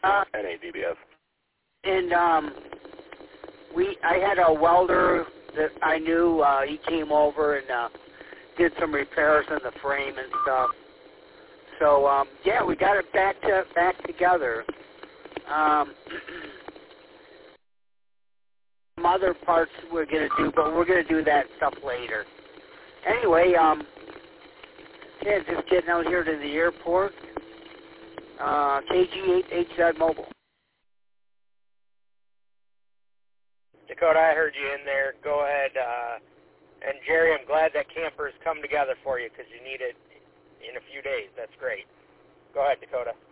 NADBF. And I had a welder that I knew. He came over and did some repairs on the frame and stuff. So yeah, we got it back together. Some other parts we're gonna do, but we're gonna do that stuff later. Anyway, yeah, just getting out here to the airport. KG8HZ Mobile. Dakota, I heard you in there. Go ahead. And Jerry, I'm glad that camper's come together for you because you need it in a few days. That's great. Go ahead, Dakota.